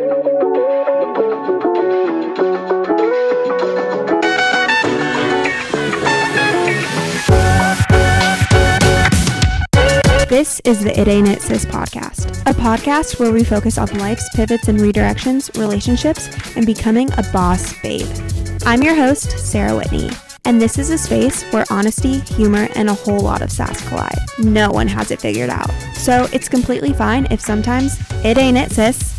This is the It Ain't It Sis podcast, a podcast where we focus on life's pivots and redirections, relationships, and becoming a boss babe. I'm your host, Sarah Whitney, and this is a space where honesty, humor, and a whole lot of sass collide. No one has it figured out, so it's completely fine if sometimes it ain't it, sis.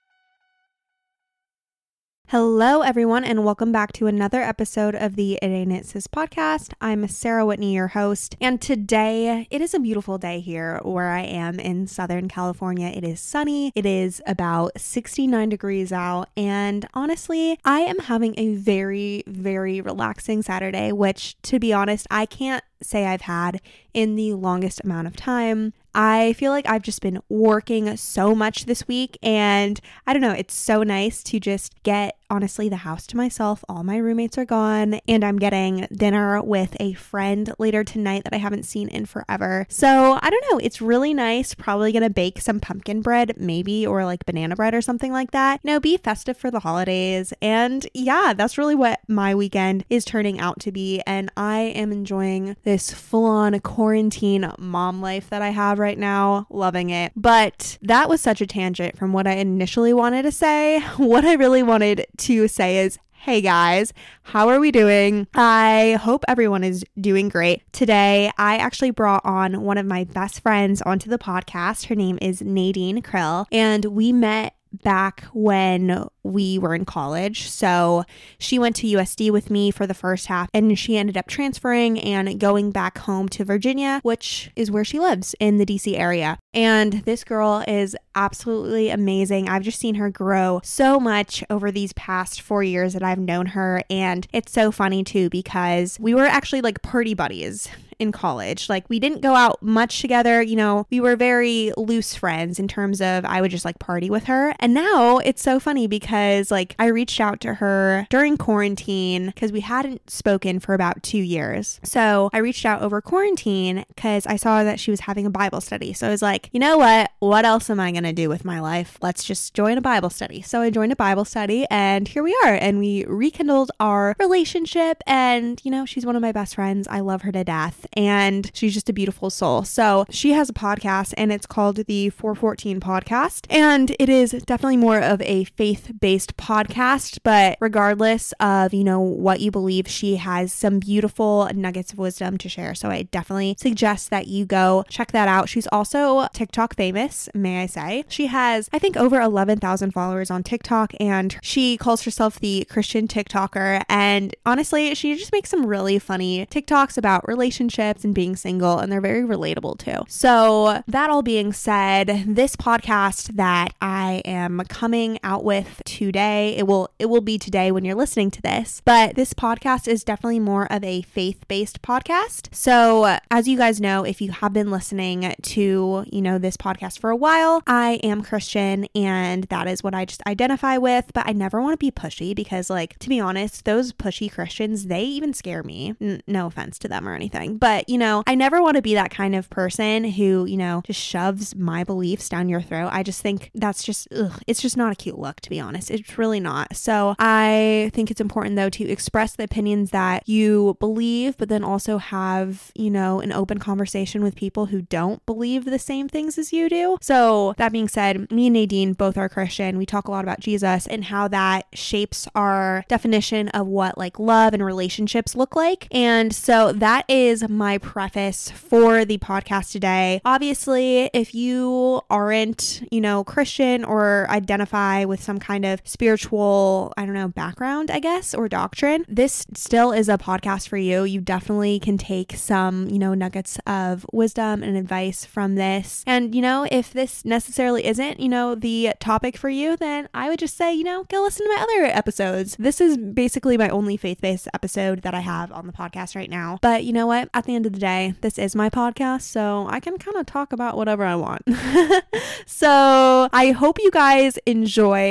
Hello, everyone, and welcome back to another episode of the It Ain't It Sis podcast. I'm Sarah Whitney, your host, and today it is a beautiful day here where I am in Southern California. It is sunny. It is about 69 degrees out, and honestly, I am having a very, very relaxing Saturday, which, to be honest, I can't say I've had in the longest amount of time. I feel like I've just been working so much this week, and I don't know, it's so nice to just get, honestly, the house to myself. All my roommates are gone, and I'm getting dinner with a friend later tonight that I haven't seen in forever. So I don't know, it's really nice. Probably gonna bake some pumpkin bread, maybe, or like banana bread or something like that. You know, be festive for the holidays. And yeah, that's really what my weekend is turning out to be. And I am enjoying this full-on quarantine mom life that I have right now. Loving it. But that was such a tangent from what I initially wanted to say. What I really wanted to say is, hey guys, how are we doing? I hope everyone is doing great. Today, I actually brought on one of my best friends onto the podcast. Her name is Nadine Krill, and we met back when we were in college. So she went to USD with me for the first half, and she ended up transferring and going back home to Virginia, which is where she lives in the DC area. And this girl is absolutely amazing. I've just seen her grow so much over these past 4 years that I've known her. And it's so funny too, because we were actually like party buddies in college. Like, we didn't go out much together, you know, we were very loose friends in terms of I would just like party with her. And now it's so funny because like I reached out to her during quarantine because we hadn't spoken for about 2 years. So I reached out over quarantine because I saw that she was having a Bible study. So I was like, you know what else am I going to do with my life? Let's just join a Bible study. So I joined a Bible study, and here we are, and we rekindled our relationship. And you know, she's one of my best friends. I love her to death, and she's just a beautiful soul. So she has a podcast, and it's called the 414 podcast, and it is definitely more of a faith-based podcast. But regardless of, you know, what you believe, she has some beautiful nuggets of wisdom to share. So I definitely suggest that you go check that out. She's also TikTok famous, may I say. She has, I think, over 11,000 followers on TikTok, and she calls herself the Christian TikToker. And honestly, she just makes some really funny TikToks about relationships and being single, and they're very relatable too. So that all being said, this podcast that I am coming out with today, it will be today when you're listening to this, but this podcast is definitely more of a faith-based podcast. So as you guys know, if you have been listening to, you know, this podcast for a while, I am Christian, and that is what I just identify with. But I never want to be pushy, because like, to be honest, those pushy Christians, they even scare me. No offense to them or anything, but you know, I never want to be that kind of person who, you know, just shoves my beliefs down your throat. I just think that's just, it's just not a cute look, to be honest. It's really not. So I think it's important though to express the opinions that you believe, but then also have, you know, an open conversation with people who don't believe the same things as you do. So that being said, me and Nadine both are Christian. We talk a lot about Jesus and how that shapes our definition of what like love and relationships look like. And so that is my preface for the podcast today. Obviously, if you aren't, you know, Christian or identify with some kind of spiritual, I don't know, background, I guess, or doctrine, this still is a podcast for you. You definitely can take some, you know, nuggets of wisdom and advice from this. And, you know, if this necessarily isn't, you know, the topic for you, then I would just say, you know, go listen to my other episodes. This is basically my only faith-based episode that I have on the podcast right now. But you know what? At the end of the day, this is my podcast, so I can kind of talk about whatever I want. So I hope you guys enjoy. Nadine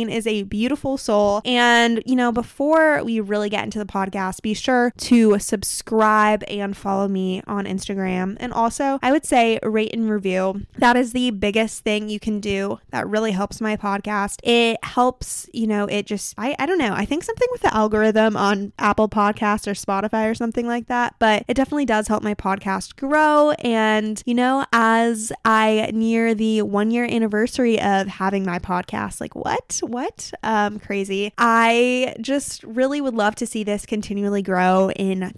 Nadine is a beautiful soul. And, before we really get into the podcast, be sure to subscribe and follow me on Instagram. And also, I would say rate and review. That is the biggest thing you can do. That really helps my podcast. It helps, I don't know. I think something with the algorithm on Apple Podcasts or Spotify or something like that. But it definitely does help my podcast grow. And, as I near the 1-year anniversary of having my podcast, like what? Crazy. I just really would love to see this continually grow in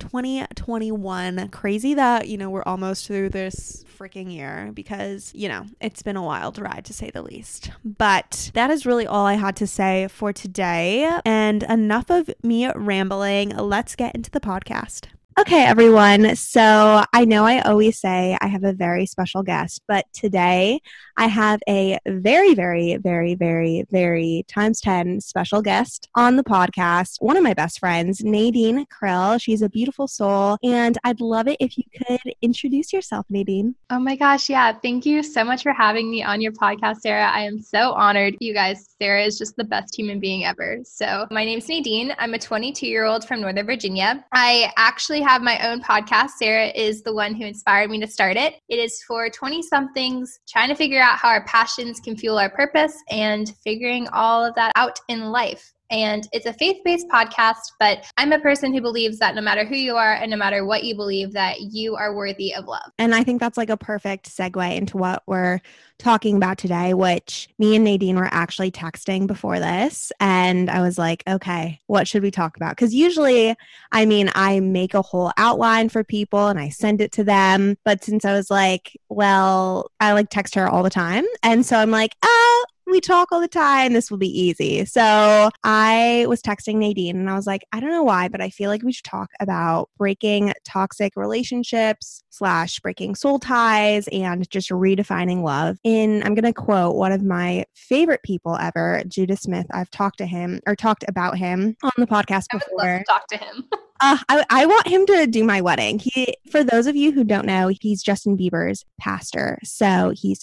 2021. Crazy that, we're almost through this freaking year because, it's been a wild ride to say the least. But that is really all I had to say for today. And enough of me rambling. Let's get into the podcast. Okay, everyone. So I know I always say I have a very special guest, but today I have a very, very, very, very, very times 10 special guest on the podcast. One of my best friends, Nadine Krill. She's a beautiful soul, and I'd love it if you could introduce yourself, Nadine. Oh my gosh, yeah. Thank you so much for having me on your podcast, Sarah. I am so honored. You guys, Sarah is just the best human being ever. So my name's Nadine. I'm a 22-year-old from Northern Virginia. I actually have my own podcast. Sarah is the one who inspired me to start it. It is for 20-somethings trying to figure out how our passions can fuel our purpose and figuring all of that out in life. And it's a faith-based podcast, but I'm a person who believes that no matter who you are and no matter what you believe, that you are worthy of love. And I think that's like a perfect segue into what we're talking about today, which me and Nadine were actually texting before this. And I was like, okay, what should we talk about? Because usually, I make a whole outline for people and I send it to them. But since I was like, well, I text her all the time. And so I'm like, we talk all the time. This will be easy. So I was texting Nadine and I was like, I don't know why, but I feel like we should talk about breaking toxic relationships / breaking soul ties and just redefining love. I'm going to quote one of my favorite people ever, Judah Smith. I've talked about him on the podcast before. I would love to talk to him. I want him to do my wedding. For those of you who don't know, he's Justin Bieber's pastor. So he's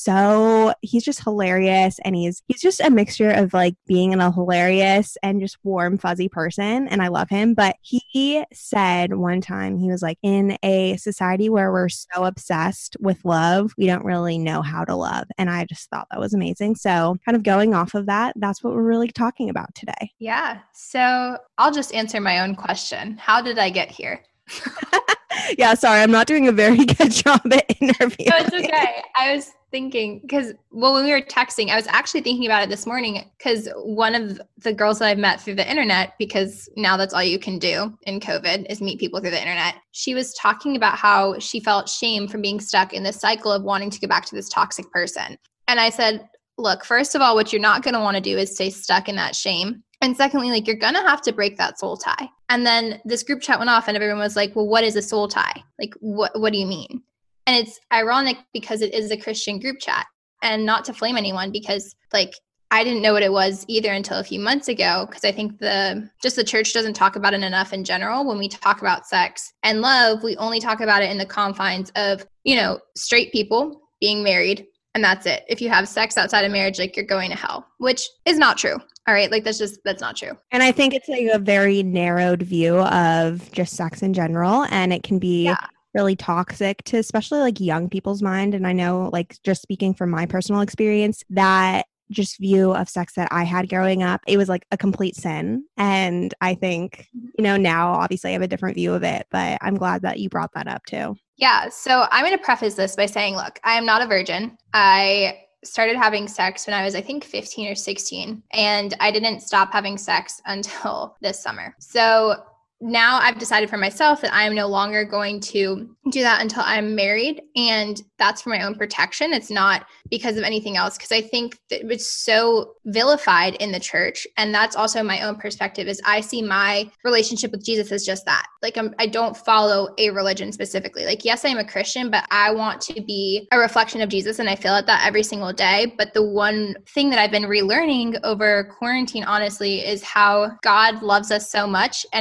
just hilarious. And he's just a mixture of being a hilarious and just warm, fuzzy person. And I love him. But he said one time, he was like, in a society where we're so obsessed with love, we don't really know how to love. And I just thought that was amazing. So kind of going off of that, that's what we're really talking about today. Yeah. So I'll just answer my own question. How did I get here? Yeah, sorry, I'm not doing a very good job at interviewing. No, it's okay. I was thinking, when we were texting, I was actually thinking about it this morning because one of the girls that I've met through the internet, because now that's all you can do in COVID is meet people through the internet. She was talking about how she felt shame from being stuck in this cycle of wanting to go back to this toxic person. And I said, look, first of all, what you're not going to want to do is stay stuck in that shame. And secondly, you're going to have to break that soul tie. And then this group chat went off and everyone was like, well, what is a soul tie? What do you mean? And it's ironic because it is a Christian group chat, and not to flame anyone because I didn't know what it was either until a few months ago. Cause I think the church doesn't talk about it enough in general. When we talk about sex and love, we only talk about it in the confines of, straight people being married. And that's it. If you have sex outside of marriage, you're going to hell, which is not true. All right. That's not true. And I think it's a very narrowed view of just sex in general. And it can be really toxic to especially young people's mind. And I know just speaking from my personal experience, that just view of sex that I had growing up, it was a complete sin. And I think, now obviously I have a different view of it, but I'm glad that you brought that up too. Yeah. So I'm going to preface this by saying, look, I am not a virgin. I started having sex when I was, I think, 15 or 16, and I didn't stop having sex until this summer. So now I've decided for myself that I am no longer going to do that until I'm married. And that's for my own protection. It's not because of anything else. Because I think that it's so vilified in the church. And that's also my own perspective is I see my relationship with Jesus as just that. I don't follow a religion specifically. Yes, I'm a Christian, but I want to be a reflection of Jesus. And I feel that every single day. But the one thing that I've been relearning over quarantine, honestly, is how God loves us so much and how to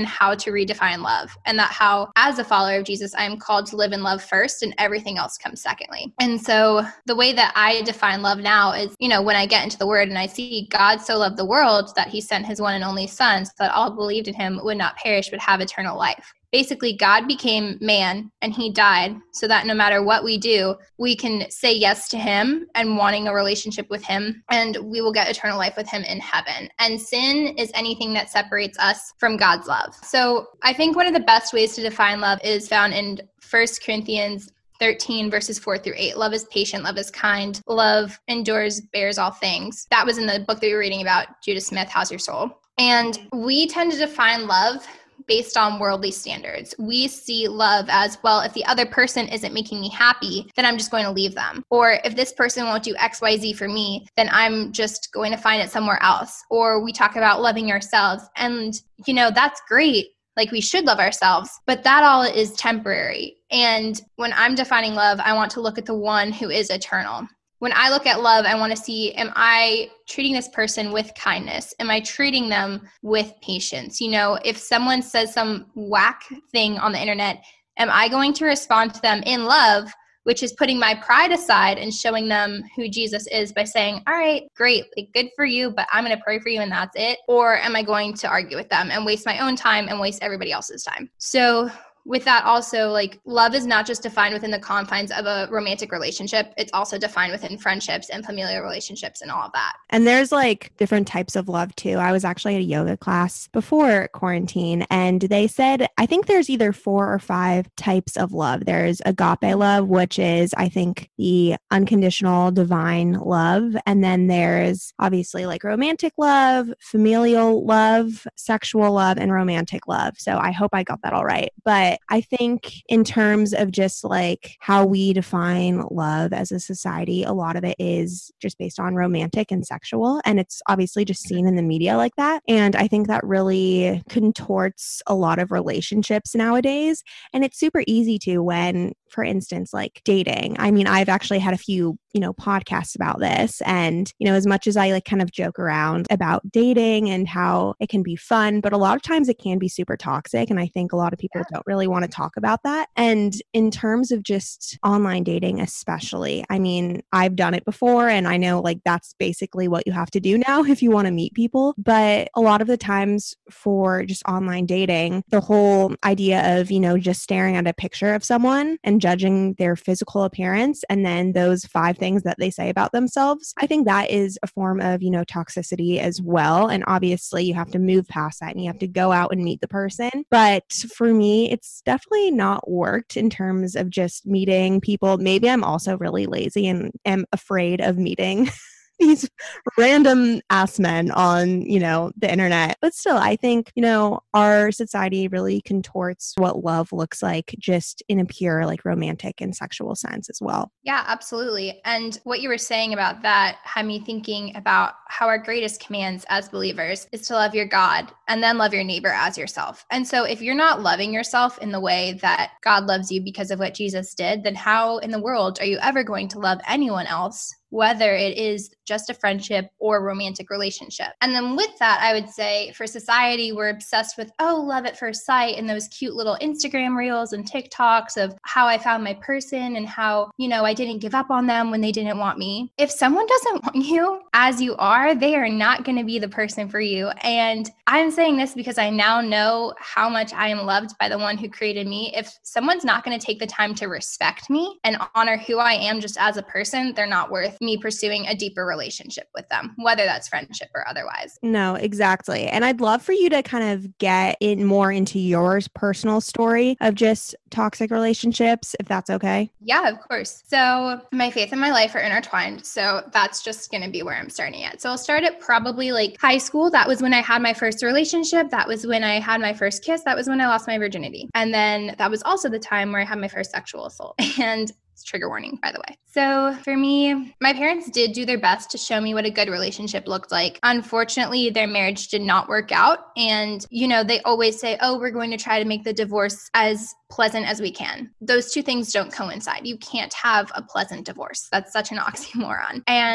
to redefine love, and that how, as a follower of Jesus, I am called to live in love first and everything else comes secondly. And so the way that I define love now is, when I get into the word and I see God so loved the world that he sent his one and only son so that all who believed in him would not perish but have eternal life. Basically, God became man and he died so that no matter what we do, we can say yes to him and wanting a relationship with him, and we will get eternal life with him in heaven. And sin is anything that separates us from God's love. So I think one of the best ways to define love is found in 1 Corinthians 13 verses 4-8. Love is patient, love is kind, love endures, bears all things. That was in the book that we were reading about, Judah Smith, How's Your Soul? And we tend to define love based on worldly standards. We see love as, well, if the other person isn't making me happy, then I'm just going to leave them. Or if this person won't do XYZ for me, then I'm just going to find it somewhere else. Or we talk about loving ourselves. And, that's great. Like, we should love ourselves, but that all is temporary. And when I'm defining love, I want to look at the one who is eternal. When I look at love, I want to see, am I treating this person with kindness? Am I treating them with patience? If someone says some whack thing on the internet, am I going to respond to them in love, which is putting my pride aside and showing them who Jesus is by saying, all right, great, like, good for you, but I'm going to pray for you and that's it? Or am I going to argue with them and waste my own time and waste everybody else's time? So with that also, like, love is not just defined within the confines of a romantic relationship. It's also defined within friendships and familial relationships and all of that. And there's like different types of love too. I was actually at a yoga class before quarantine and they said, I think there's either 4 or 5 types of love. There's agape love, which is, I think, the unconditional divine love. And then there's obviously like romantic love, familial love, sexual love, and romantic love. So I hope I got that all right. But I think in terms of just like how we define love as a society, a lot of it is just based on romantic and sexual. And it's obviously just seen in the media like that. And I think that really contorts a lot of relationships nowadays. And it's super easy to when, for instance, like dating. I mean, I've actually had a few, podcasts about this. And, as much as I like kind of joke around about dating and how it can be fun, but a lot of times it can be super toxic. And I think a lot of people don't really want to talk about that. And in terms of just online dating, especially, I mean, I've done it before and I know like that's basically what you have to do now if you want to meet people. But a lot of the times for just online dating, the whole idea of, just staring at a picture of someone and judging their physical appearance and then those 5 things that they say about themselves, I think that is a form of, toxicity as well. And obviously you have to move past that and you have to go out and meet the person. But for me, it's definitely not worked in terms of just meeting people. Maybe I'm also really lazy and am afraid of meeting these random ass men on, the internet. But still, I think, our society really contorts what love looks like just in a pure, like, romantic and sexual sense as well. Yeah, absolutely. And what you were saying about that had me thinking about how our greatest commands as believers is to love your God and then love your neighbor as yourself. And so if you're not loving yourself in the way that God loves you because of what Jesus did, then how in the world are you ever going to love anyone else, whether it is just a friendship or romantic relationship? And then with that, I would say for society, we're obsessed with, love at first sight and those cute little Instagram reels and TikToks of how I found my person and how, I didn't give up on them when they didn't want me. If someone doesn't want you as you are, they are not going to be the person for you. And I'm saying this because I now know how much I am loved by the one who created me. If someone's not going to take the time to respect me and honor who I am just as a person, they're not worth me pursuing a deeper relationship with them, whether that's friendship or otherwise. No, exactly. And I'd love for you to kind of get in more into your personal story of just toxic relationships, if that's okay. Yeah, of course. So my faith and my life are intertwined. So that's just going to be where I'm starting at. So I'll start at probably like high school. That was when I had my first relationship. That was when I had my first kiss. That was when I lost my virginity. And then that was also the time where I had my first sexual assault. And trigger warning, by the way. So for me, my parents did do their best to show me what a good relationship looked like. Unfortunately, their marriage did not work out. And, they always say, we're going to try to make the divorce as pleasant as we can. Those two things don't coincide. You can't have a pleasant divorce. That's such an oxymoron. And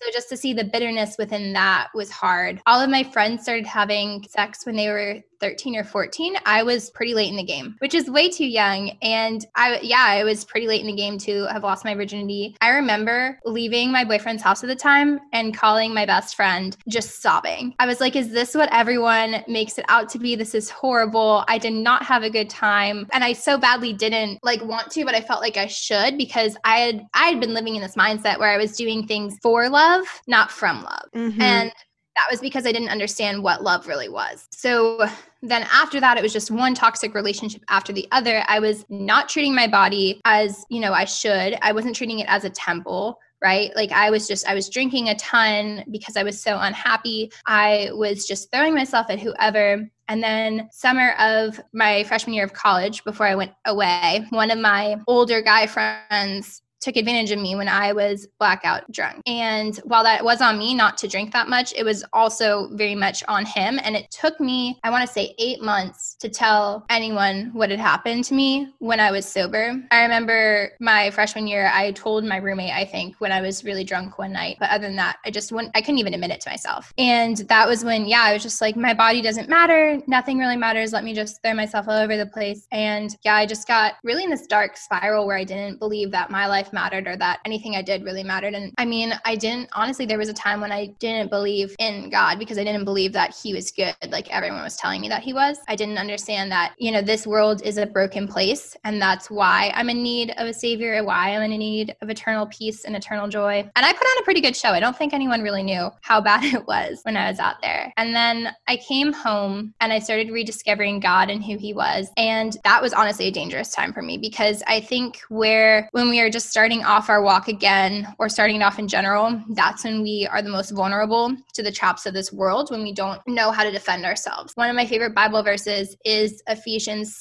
So just to see the bitterness within that was hard. All of my friends started having sex when they were 13 or 14. I was pretty late in the game, which is way too young. And I was pretty late in the game to have lost my virginity. I remember leaving my boyfriend's house at the time and calling my best friend, just sobbing. I was like, is this what everyone makes it out to be? This is horrible. I did not have a good time. And I so badly didn't want to, but I felt like I should, because I had been living in this mindset where I was doing things for love, not from love. Mm-hmm. And that was because I didn't understand what love really was. So then after that, it was just one toxic relationship after the other. I was not treating my body as, I should. I wasn't treating it as a temple, right? I was drinking a ton because I was so unhappy. I was just throwing myself at whoever. And then summer of my freshman year of college, before I went away, one of my older guy friends took advantage of me when I was blackout drunk. And while that was on me not to drink that much, it was also very much on him. And it took me, I want to say 8 months to tell anyone what had happened to me when I was sober. I remember my freshman year, I told my roommate, I think, when I was really drunk one night. But other than that, I couldn't even admit it to myself. And that was when, I was just like, my body doesn't matter. Nothing really matters. Let me just throw myself all over the place. And I just got really in this dark spiral where I didn't believe that my life mattered or that anything I did really mattered. And I mean, honestly, there was a time when I didn't believe in God because I didn't believe that he was good, like everyone was telling me that he was. I didn't understand that, this world is a broken place, and that's why I'm in need of a savior, and why I'm in need of eternal peace and eternal joy. And I put on a pretty good show. I don't think anyone really knew how bad it was when I was out there. And then I came home and I started rediscovering God and who he was. And that was honestly a dangerous time for me, because I think when we are just starting off our walk again, or starting off in general, that's when we are the most vulnerable to the traps of this world, when we don't know how to defend ourselves. One of my favorite Bible verses is Ephesians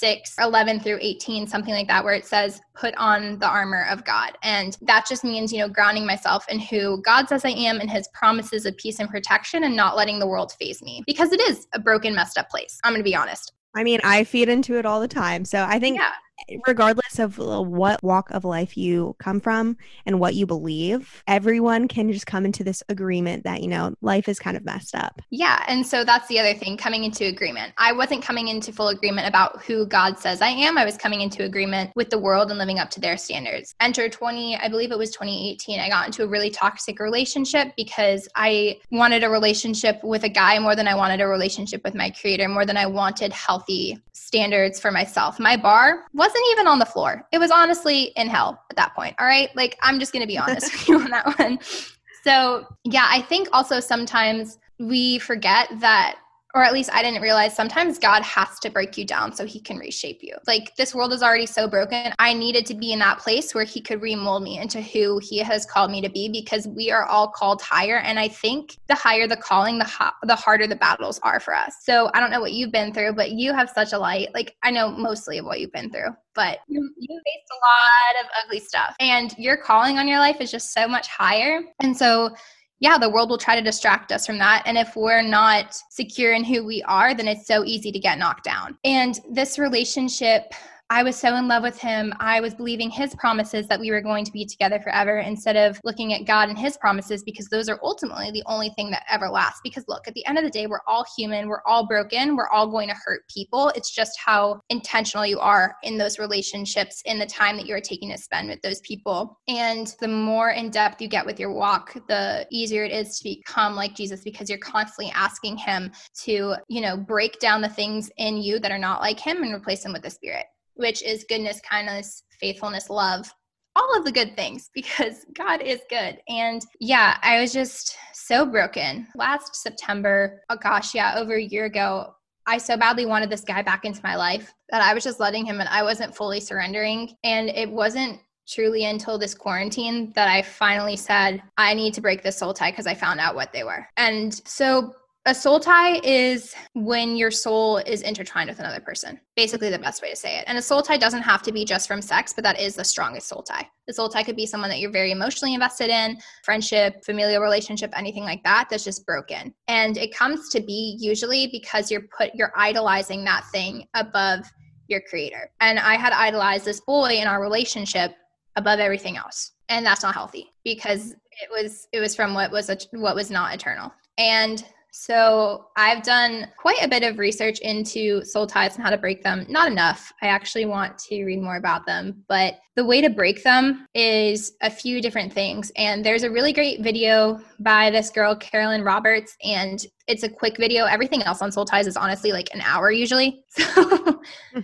6:11-18, something like that, where it says, put on the armor of God. And that just means, grounding myself in who God says I am and his promises of peace and protection, and not letting the world faze me, because it is a broken, messed up place. I'm going to be honest. I mean, I feed into it all the time. So I think regardless of what walk of life you come from and what you believe, everyone can just come into this agreement that, life is kind of messed up. Yeah. And so that's the other thing, coming into agreement. I wasn't coming into full agreement about who God says I am. I was coming into agreement with the world and living up to their standards. I believe it was 2018, I got into a really toxic relationship because I wanted a relationship with a guy more than I wanted a relationship with my creator, more than I wanted healthy standards for myself. My bar wasn't even on the floor. It was honestly in hell at that point. All right. I'm just going to be honest with you on that one. So I think also sometimes we forget that, or at least I didn't realize, sometimes God has to break you down so he can reshape you. This world is already so broken. I needed to be in that place where he could remold me into who he has called me to be, because we are all called higher. And I think the higher the calling, the harder the battles are for us. So I don't know what you've been through, but you have such a light. I know mostly of what you've been through, but you faced a lot of ugly stuff, and your calling on your life is just so much higher. And so the world will try to distract us from that. And if we're not secure in who we are, then it's so easy to get knocked down. And this relationship, I was so in love with him. I was believing his promises that we were going to be together forever, instead of looking at God and his promises, because those are ultimately the only thing that ever lasts. Because look, at the end of the day, we're all human. We're all broken. We're all going to hurt people. It's just how intentional you are in those relationships, in the time that you're taking to spend with those people. And the more in depth you get with your walk, the easier it is to become like Jesus, because you're constantly asking him to, break down the things in you that are not like him and replace them with the Spirit, which is goodness, kindness, faithfulness, love, all of the good things, because God is good. And I was just so broken. Last September, over a year ago, I so badly wanted this guy back into my life that I was just letting him, and I wasn't fully surrendering. And it wasn't truly until this quarantine that I finally said, I need to break this soul tie, because I found out what they were. And so a soul tie is when your soul is intertwined with another person. Basically the best way to say it. And a soul tie doesn't have to be just from sex, but that is the strongest soul tie. The soul tie could be someone that you're very emotionally invested in, friendship, familial relationship, anything like that, that's just broken. And it comes to be usually because you're idolizing that thing above your creator. And I had idolized this boy in our relationship above everything else. And that's not healthy, because It was from what was not eternal. And so I've done quite a bit of research into soul ties and how to break them. Not enough. I actually want to read more about them. But the way to break them is a few different things. And there's a really great video by this girl, Carolyn Roberts, and it's a quick video. Everything else on soul ties is honestly like an hour usually. So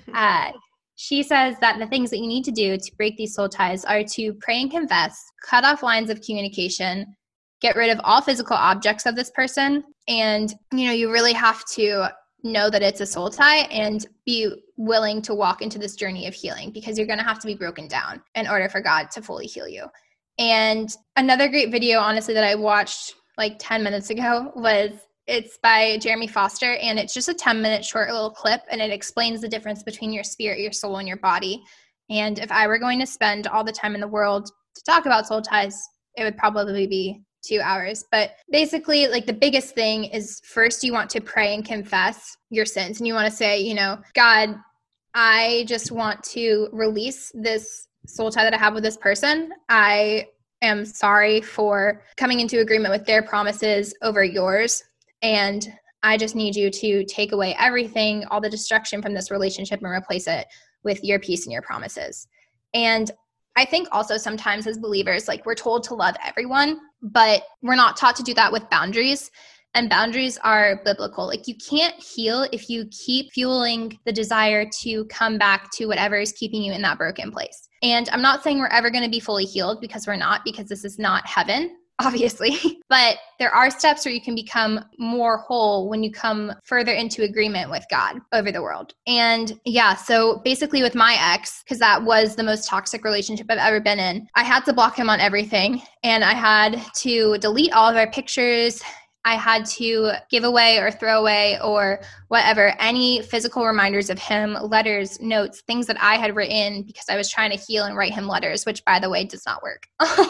she says that the things that you need to do to break these soul ties are to pray and confess, cut off lines of communication, get rid of all physical objects of this person. And, you really have to know that it's a soul tie and be willing to walk into this journey of healing, because you're going to have to be broken down in order for God to fully heal you. And another great video, honestly, that I watched like 10 minutes ago it's by Jeremy Foster, and it's just a 10-minute short little clip, and it explains the difference between your spirit, your soul, and your body. And if I were going to spend all the time in the world to talk about soul ties, it would probably be 2 hours. But basically, like, the biggest thing is, first you want to pray and confess your sins, and you want to say, God, I just want to release this soul tie that I have with this person. I am sorry for coming into agreement with their promises over yours. And I just need you to take away everything, all the destruction from this relationship, and replace it with your peace and your promises. And I think also sometimes as believers, like, we're told to love everyone, but we're not taught to do that with boundaries. And boundaries are biblical. Like, you can't heal if you keep fueling the desire to come back to whatever is keeping you in that broken place. And I'm not saying we're ever going to be fully healed, because we're not, because this is not heaven, obviously. But there are steps where you can become more whole when you come further into agreement with God over the world. And so basically with my ex, because that was the most toxic relationship I've ever been in, I had to block him on everything. And I had to delete all of our pictures. I had to give away or throw away or whatever, any physical reminders of him, letters, notes, things that I had written, because I was trying to heal and write him letters, which, by the way, does not work,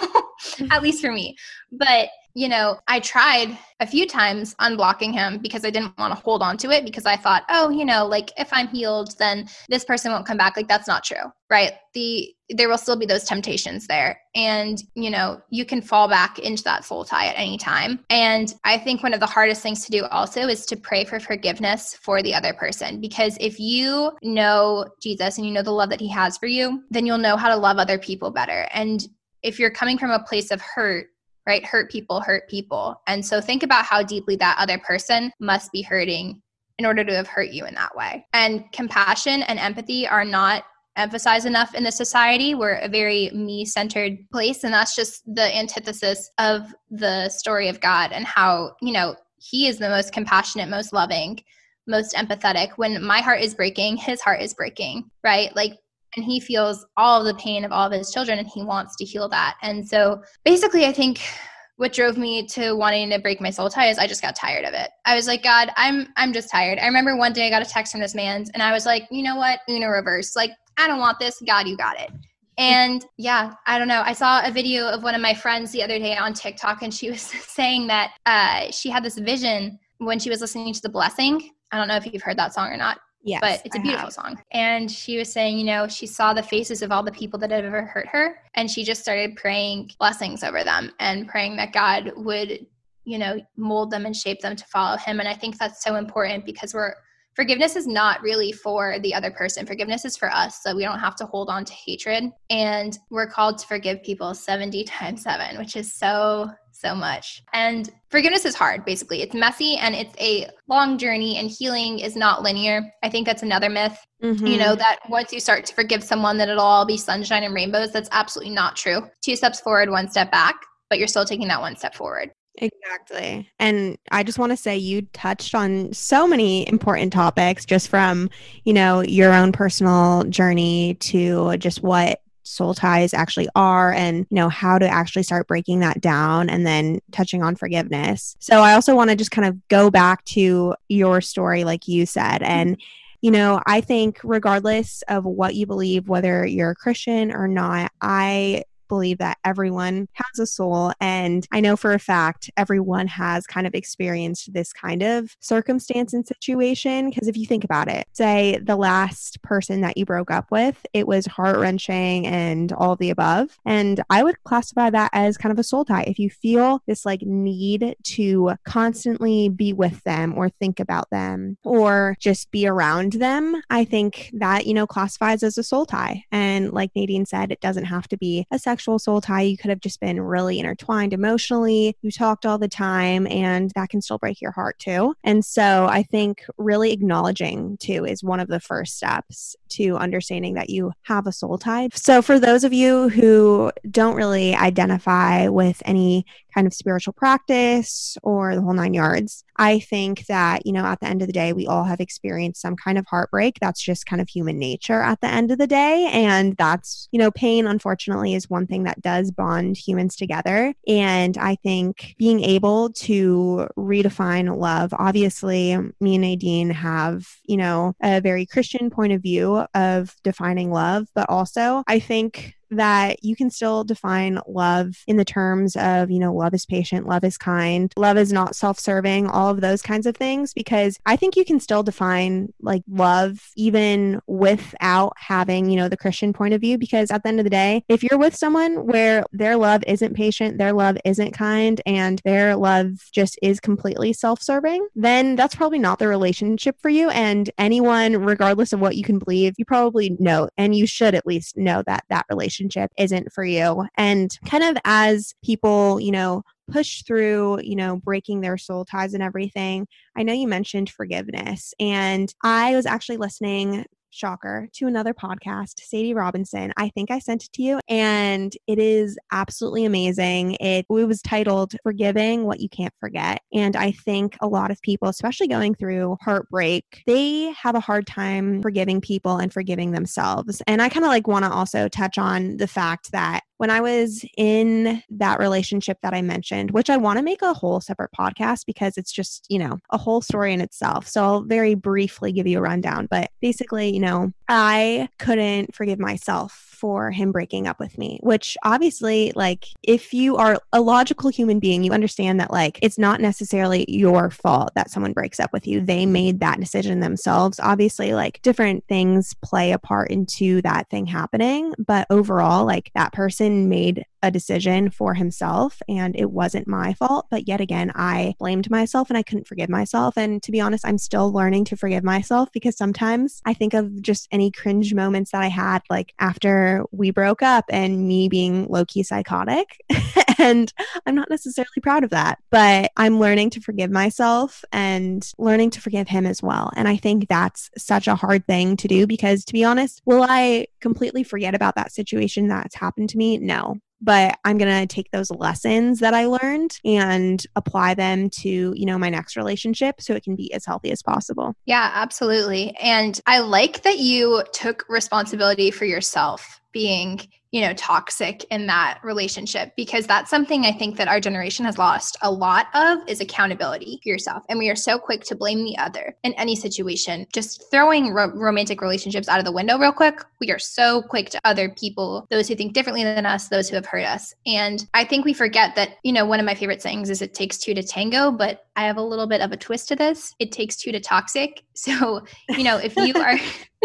at least for me. But, I tried a few times unblocking him because I didn't want to hold on to it, because I thought, like, if I'm healed, then this person won't come back. Like, that's not true, right? There will still be those temptations there. And, you can fall back into that soul tie at any time. And I think one of the hardest things to do also is to pray for forgiveness for the other person. Because if you know Jesus and you know the love that he has for you, then you'll know how to love other people better. And if you're coming from a place of hurt, right? Hurt people. And so think about how deeply that other person must be hurting in order to have hurt you in that way. And compassion and empathy are not emphasized enough in this society. We're a very me-centered place, and that's just the antithesis of the story of God, and how, he is the most compassionate, most loving, most empathetic. When my heart is breaking, his heart is breaking, right? Like, and he feels all of the pain of all of his children, and he wants to heal that. And so basically, I think what drove me to wanting to break my soul tie is I just got tired of it. I was like, God, I'm just tired. I remember one day I got a text from this man, and I was like, you know what? Uno reverse. Like, I don't want this. God, you got it. And I don't know. I saw a video of one of my friends the other day on TikTok, and she was saying that she had this vision when she was listening to The Blessing. I don't know if you've heard that song or not. Yes, but it's a beautiful song. And she was saying, she saw the faces of all the people that had ever hurt her, and she just started praying blessings over them and praying that God would, mold them and shape them to follow him. And I think that's so important, because forgiveness is not really for the other person. Forgiveness is for us, so we don't have to hold on to hatred. And we're called to forgive people 70 times 7, which is so much. And forgiveness is hard, basically. It's messy, and it's a long journey, and healing is not linear. I think that's another myth, that once you start to forgive someone, that it'll all be sunshine and rainbows. That's absolutely not true. 2 steps forward, 1 step back, but you're still taking that 1 step forward. Exactly. And I just want to say you touched on so many important topics, just from, your own personal journey to just what soul ties actually are, and how to actually start breaking that down, and then touching on forgiveness. So I also want to just kind of go back to your story, like you said. And I think regardless of what you believe, whether you're a Christian or not, I believe that everyone has a soul. And I know for a fact, everyone has kind of experienced this kind of circumstance and situation. Because if you think about it, say the last person that you broke up with, it was heart-wrenching and all of the above. And I would classify that as kind of a soul tie. If you feel this like need to constantly be with them or think about them or just be around them, I think that, classifies as a soul tie. And like Nadine said, it doesn't have to be a sexual soul tie. You could have just been really intertwined emotionally. You talked all the time, and that can still break your heart too. And so I think really acknowledging too is one of the first steps to understanding that you have a soul tie. So for those of you who don't really identify with any kind of spiritual practice or the whole nine yards, I think that, at the end of the day, we all have experienced some kind of heartbreak. That's just kind of human nature at the end of the day. And that's, pain, unfortunately, is one thing that does bond humans together. And I think being able to redefine love, obviously, me and Nadine have, a very Christian point of view of defining love, but also I think that you can still define love in the terms of, love is patient, love is kind, love is not self-serving, all of those kinds of things, because I think you can still define like love even without having, the Christian point of view, because at the end of the day, if you're with someone where their love isn't patient, their love isn't kind, and their love just is completely self-serving, then that's probably not the relationship for you. And anyone, regardless of what you can believe, you probably know, and you should at least know that that relationship isn't for you. And kind of as people, push through, breaking their soul ties and everything, I know you mentioned forgiveness. And I was actually listening, shocker, to another podcast, Sadie Robinson. I think I sent it to you, and it is absolutely amazing. It was titled Forgiving What You Can't Forget. And I think a lot of people, especially going through heartbreak, they have a hard time forgiving people and forgiving themselves. And I kind of want to also touch on the fact that when I was in that relationship that I mentioned, which I want to make a whole separate podcast because it's just, a whole story in itself. So I'll very briefly give you a rundown. But basically, I couldn't forgive myself for him breaking up with me, which obviously, if you are a logical human being, you understand that, it's not necessarily your fault that someone breaks up with you. They made that decision themselves. Obviously, different things play a part into that thing happening. But overall, that person made a decision for himself, and it wasn't my fault. But yet again, I blamed myself and I couldn't forgive myself. And to be honest, I'm still learning to forgive myself, because sometimes I think of just any cringe moments that I had, after we broke up and me being low-key psychotic. And I'm not necessarily proud of that, but I'm learning to forgive myself and learning to forgive him as well. And I think that's such a hard thing to do, because to be honest, will I completely forget about that situation that's happened to me? No. But I'm going to take those lessons that I learned and apply them to, my next relationship so it can be as healthy as possible. Yeah, absolutely. And I like that you took responsibility for yourself being, toxic in that relationship, because that's something I think that our generation has lost a lot of, is accountability for yourself. And we are so quick to blame the other in any situation. Just throwing romantic relationships out of the window real quick, we are so quick to other people, those who think differently than us, those who have hurt us. And I think we forget that, one of my favorite sayings is it takes two to tango, but I have a little bit of a twist to this. It takes two to toxic. So, if you are...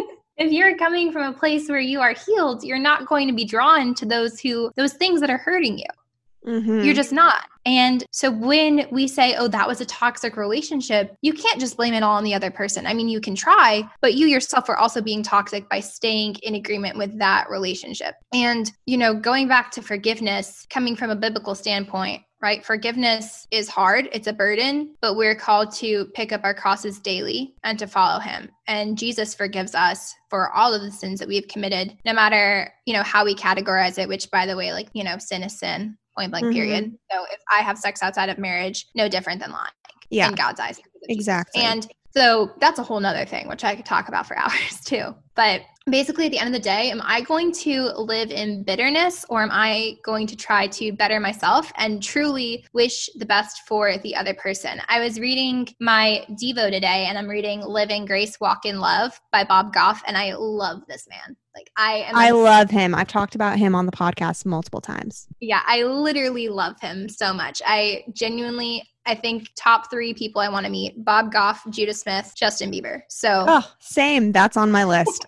If you're coming from a place where you are healed, you're not going to be drawn to those things that are hurting you. Mm-hmm. You're just not. And so when we say, oh, that was a toxic relationship, you can't just blame it all on the other person. I mean, you can try, but you yourself are also being toxic by staying in agreement with that relationship. And, going back to forgiveness, coming from a biblical standpoint, right? Forgiveness is hard. It's a burden, but we're called to pick up our crosses daily and to follow him. And Jesus forgives us for all of the sins that we've committed, no matter, how we categorize it, which, by the way, sin is sin, point blank, period. So if I have sex outside of marriage, no different than lying in God's eyes. Exactly. And so that's a whole nother thing, which I could talk about for hours too. But basically at the end of the day, am I going to live in bitterness, or am I going to try to better myself and truly wish the best for the other person? I was reading my Devo today, and I'm reading Live in Grace, Walk in Love by Bob Goff, and I love this man. I love him. I've talked about him on the podcast multiple times. Yeah, I literally love him so much. I think top 3 people I want to meet: Bob Goff, Judah Smith, Justin Bieber. So, same. That's on my list.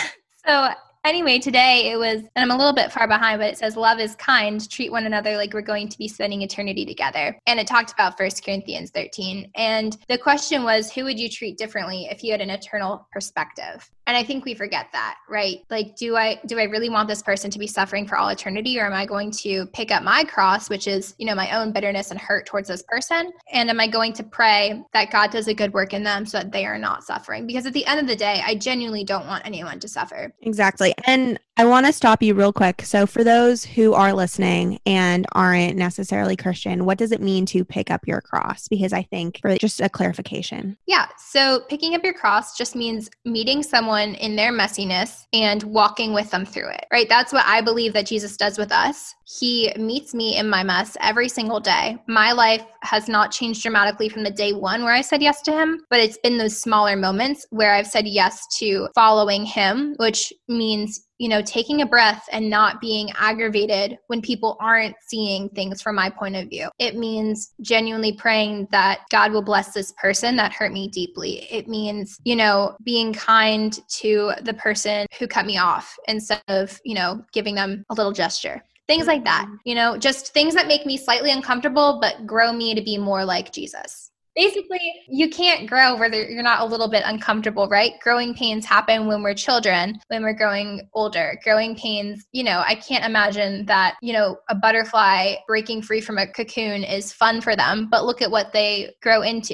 So anyway, today it was, and I'm a little bit far behind, but it says, love is kind, treat one another like we're going to be spending eternity together. And it talked about 1 Corinthians 13. And the question was, who would you treat differently if you had an eternal perspective? And I think we forget that, right? Like, do I really want this person to be suffering for all eternity? Or am I going to pick up my cross, which is, my own bitterness and hurt towards this person? And am I going to pray that God does a good work in them so that they are not suffering? Because at the end of the day, I genuinely don't want anyone to suffer. Exactly. And I want to stop you real quick. So for those who are listening and aren't necessarily Christian, what does it mean to pick up your cross? Because I think for just a clarification. Yeah. So picking up your cross just means meeting someone in their messiness and walking with them through it, right? That's what I believe that Jesus does with us. He meets me in my mess every single day. My life has not changed dramatically from the day one where I said yes to him, but it's been those smaller moments where I've said yes to following him, which means taking a breath and not being aggravated when people aren't seeing things from my point of view. It means genuinely praying that God will bless this person that hurt me deeply. It means, being kind to the person who cut me off instead of, giving them a little gesture. Things like that, just things that make me slightly uncomfortable, but grow me to be more like Jesus. Basically, you can't grow where you're not a little bit uncomfortable, right? Growing pains happen when we're children, when we're growing older. Growing pains, I can't imagine that, a butterfly breaking free from a cocoon is fun for them, but look at what they grow into,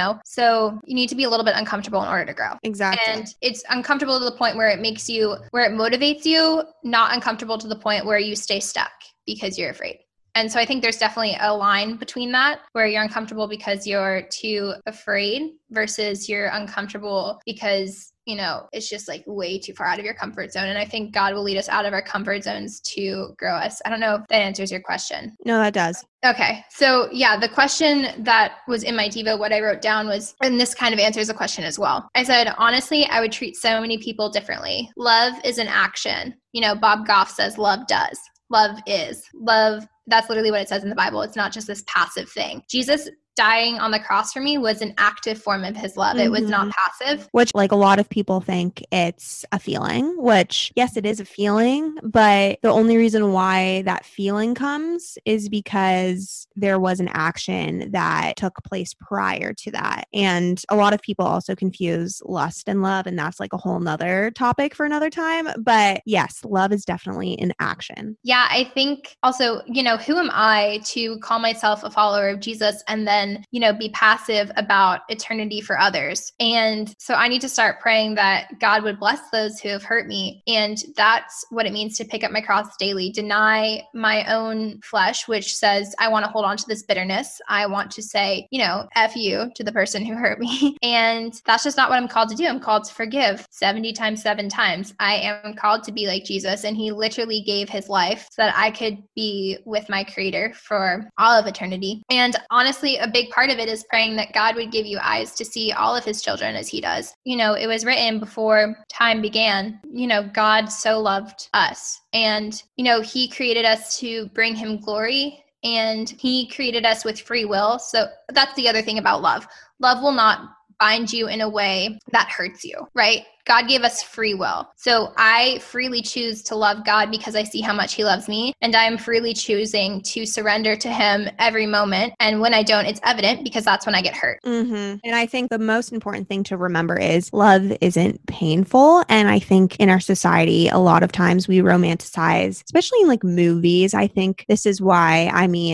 So you need to be a little bit uncomfortable in order to grow. Exactly. And it's uncomfortable to the point where it motivates you, not uncomfortable to the point where you stay stuck because you're afraid. And so I think there's definitely a line between that where you're uncomfortable because you're too afraid versus you're uncomfortable because, it's just like way too far out of your comfort zone. And I think God will lead us out of our comfort zones to grow us. I don't know if that answers your question. No, that does. Okay. So yeah, the question that was in my Devo, what I wrote down was, and this kind of answers the question as well. I said, honestly, I would treat so many people differently. Love is an action. Bob Goff says love does. Love is. Love, that's literally what it says in the Bible. It's not just this passive thing. Jesus dying on the cross for me was an active form of his love. It was not passive. Which, like, a lot of people think it's a feeling, which, yes, it is a feeling, but the only reason why that feeling comes is because there was an action that took place prior to that. And a lot of people also confuse lust and love, and that's like a whole nother topic for another time. But yes, love is definitely an action. Yeah, I think also, who am I to call myself a follower of Jesus and then, be passive about eternity for others? And so I need to start praying that God would bless those who have hurt me. And that's what it means to pick up my cross daily, deny my own flesh, which says, I want to hold on to this bitterness. I want to say, F you to the person who hurt me. And that's just not what I'm called to do. I'm called to forgive 70 times, 7 times. I am called to be like Jesus. And he literally gave his life so that I could be with my creator for all of eternity. And honestly, a big part of it is praying that God would give you eyes to see all of his children as he does. It was written before time began, God so loved us. And, he created us to bring him glory, and he created us with free will. So that's the other thing about love. Love will not bind you in a way that hurts you, right? God gave us free will. So I freely choose to love God because I see how much he loves me. And I am freely choosing to surrender to him every moment. And when I don't, it's evident because that's when I get hurt. And I think the most important thing to remember is love isn't painful. And I think in our society, a lot of times we romanticize, especially in like movies. I think this is why,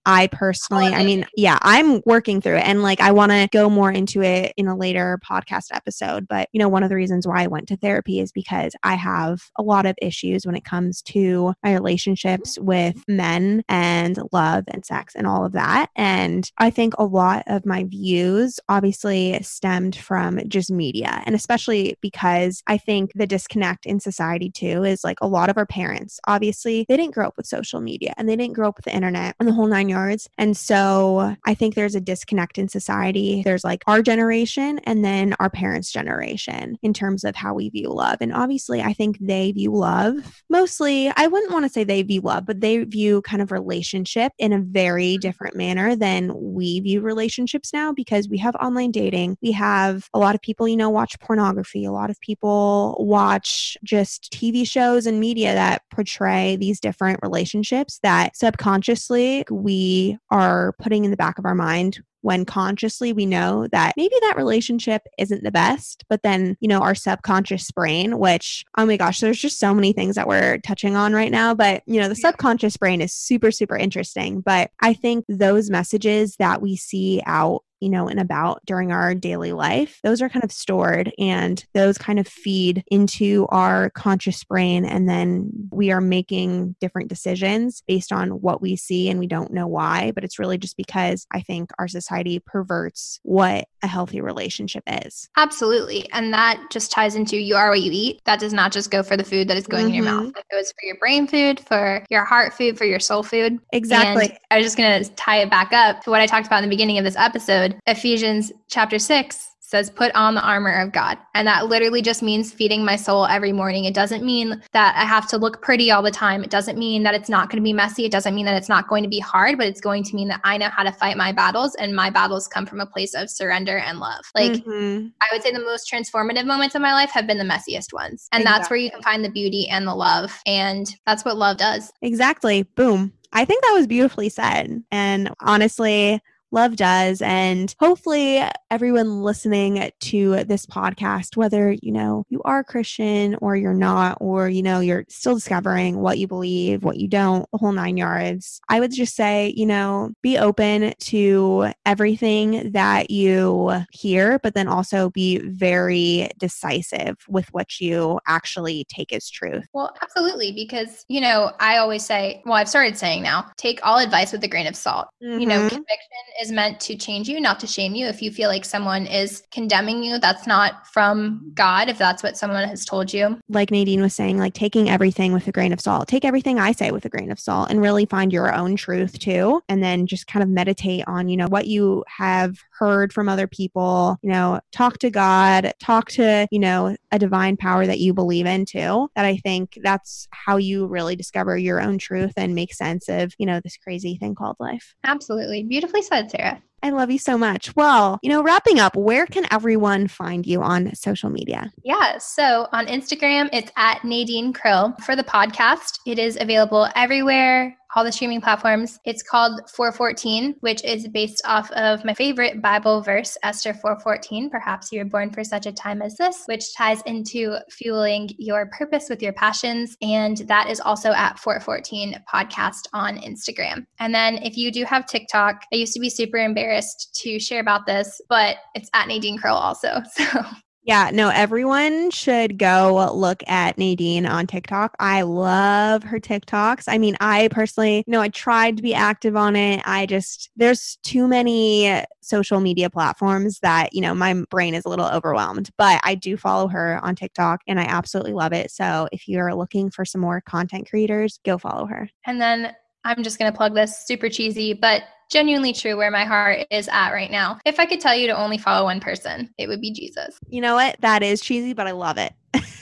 I personally, I mean, yeah, I'm working through it, and like I want to go more into it in a later podcast episode. But, you know, one of the reasons why I went to therapy is because I have a lot of issues when it comes to my relationships with men and love and sex and all of that. And I think a lot of my views obviously stemmed from just media, and especially because I think the disconnect in society too is like a lot of our parents, obviously, they didn't grow up with social media and they didn't grow up with the internet and the whole 9 yards. And so I think there's a disconnect in society. There's like our generation and then our parents' generation in terms of how we view love. And obviously, I think they view love mostly, I wouldn't want to say they view love, but they view kind of relationship in a very different manner than we view relationships now, because we have online dating. We have a lot of people, you know, watch pornography. A lot of people watch just TV shows and media that portray these different relationships that subconsciously we are putting in the back of our mind, when consciously we know that maybe that relationship isn't the best. But then, you know, our subconscious brain, which, oh my gosh, there's just so many things that we're touching on right now. But, you know, the subconscious brain is super, super interesting. But I think those messages that we see out, you know, and about during our daily life, those are kind of stored and those kind of feed into our conscious brain. And then we are making different decisions based on what we see, and we don't know why, but it's really just because I think our society perverts what a healthy relationship is. Absolutely. And that just ties into you are what you eat. That does not just go for the food that is going in your mouth. That goes for your brain food, for your heart food, for your soul food. Exactly. And I was just going to tie it back up to what I talked about in the beginning of this episode. Ephesians chapter 6 says, put on the armor of God. And that literally just means feeding my soul every morning. It doesn't mean that I have to look pretty all the time. It doesn't mean that it's not going to be messy. It doesn't mean that it's not going to be hard, but it's going to mean that I know how to fight my battles, and my battles come from a place of surrender and love. Like, I would say the most transformative moments of my life have been the messiest ones. And that's where you can find the beauty and the love. And that's what love does. Exactly. Boom. I think that was beautifully said. And honestly, love does. And hopefully everyone listening to this podcast, whether, you know, you are Christian or you're not, or, you know, you're still discovering what you believe, what you don't, the whole 9 yards, I would just say, you know, be open to everything that you hear, but then also be very decisive with what you actually take as truth. Well, absolutely. Because, you know, I always say, well, I've started saying now, take all advice with a grain of salt. You know, conviction is meant to change you, not to shame you. If you feel like someone is condemning you, that's not from God, if that's what someone has told you. Like Nadine was saying, like taking everything with a grain of salt. Take everything I say with a grain of salt and really find your own truth too. And then just kind of meditate on, you know, what you have heard from other people, you know, talk to God, talk to, you know, a divine power that you believe in too. That I think that's how you really discover your own truth and make sense of, you know, this crazy thing called life. Absolutely. Beautifully said, Sarah. I love you so much. Well, you know, wrapping up, where can everyone find you on social media? Yeah. So on Instagram, it's at Nadine Krill. For the podcast, it is available everywhere, all the streaming platforms. It's called 4:14, which is based off of my favorite Bible verse, Esther 4:14. Perhaps you were born for such a time as this, which ties into fueling your purpose with your passions. And that is also at 4:14 podcast on Instagram. And then if you do have TikTok, I used to be super embarrassed to share about this, but it's at Nadine Krill also. So yeah, no, everyone should go look at Nadine on TikTok. I love her TikToks. I mean, I personally, you know, I tried to be active on it. There's too many social media platforms that, you know, my brain is a little overwhelmed, but I do follow her on TikTok and I absolutely love it. So if you're looking for some more content creators, go follow her. And then I'm just going to plug this, super cheesy, but genuinely true, where my heart is at right now. If I could tell you to only follow one person, it would be Jesus. You know what? That is cheesy, but I love it.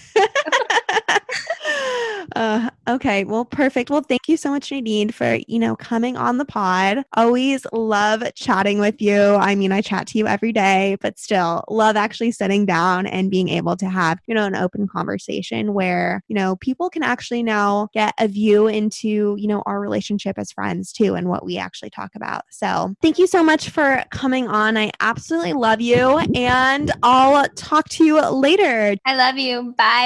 Okay. Well, perfect. Well, thank you so much, Nadine, for, you know, coming on the pod. Always love chatting with you. I mean, I chat to you every day, but still love actually sitting down and being able to have, you know, an open conversation where, you know, people can actually now get a view into, you know, our relationship as friends too, and what we actually talk about. So thank you so much for coming on. I absolutely love you, and I'll talk to you later. I love you. Bye.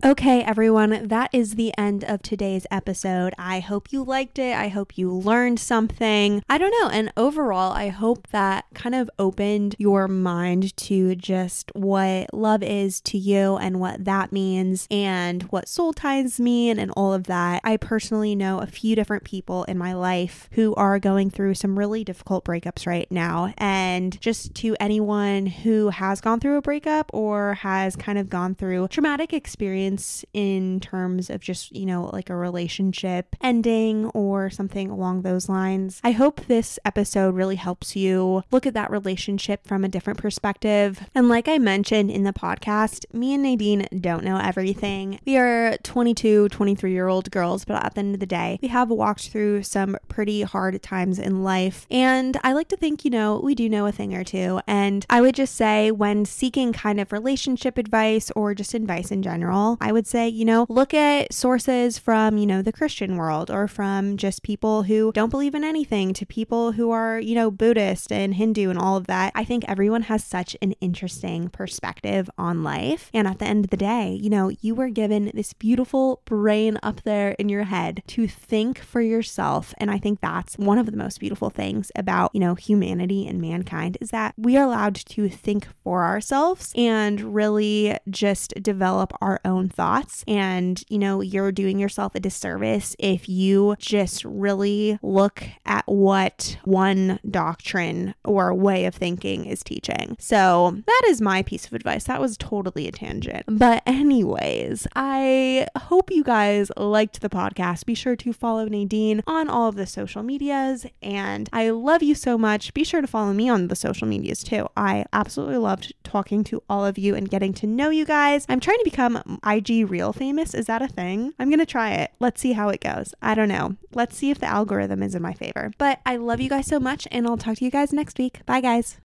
Okay, everyone, that is the end of today's episode. I hope you liked it. I hope you learned something. I don't know. And overall, I hope that kind of opened your mind to just what love is to you and what that means and what soul ties mean and all of that. I personally know a few different people in my life who are going through some really difficult breakups right now. And just to anyone who has gone through a breakup or has kind of gone through traumatic experience in terms of just, like a relationship ending or something along those lines. I hope this episode really helps you look at that relationship from a different perspective. And like I mentioned in the podcast, me and Nadine don't know everything. We are 22, 23-year-old girls, but at the end of the day, we have walked through some pretty hard times in life. And I like to think, we do know a thing or two. And I would just say when seeking kind of relationship advice or just advice in general, I would say, look at sources from, the Christian world or from just people who don't believe in anything to people who are, Buddhist and Hindu and all of that. I think everyone has such an interesting perspective on life. And at the end of the day, you were given this beautiful brain up there in your head to think for yourself. And I think that's one of the most beautiful things about, humanity and mankind is that we are allowed to think for ourselves and really just develop our own thoughts. And, you're doing yourself a disservice if you just really look at what one doctrine or way of thinking is teaching. So that is my piece of advice. That was totally a tangent. But anyways, I hope you guys liked the podcast. Be sure to follow Nadine on all of the social medias. And I love you so much. Be sure to follow me on the social medias too. I absolutely loved talking to all of you and getting to know you guys. I'm trying to become IG Reel famous. Is that a thing? I'm going to try it. Let's see how it goes. I don't know. Let's see if the algorithm is in my favor. But I love you guys so much and I'll talk to you guys next week. Bye guys.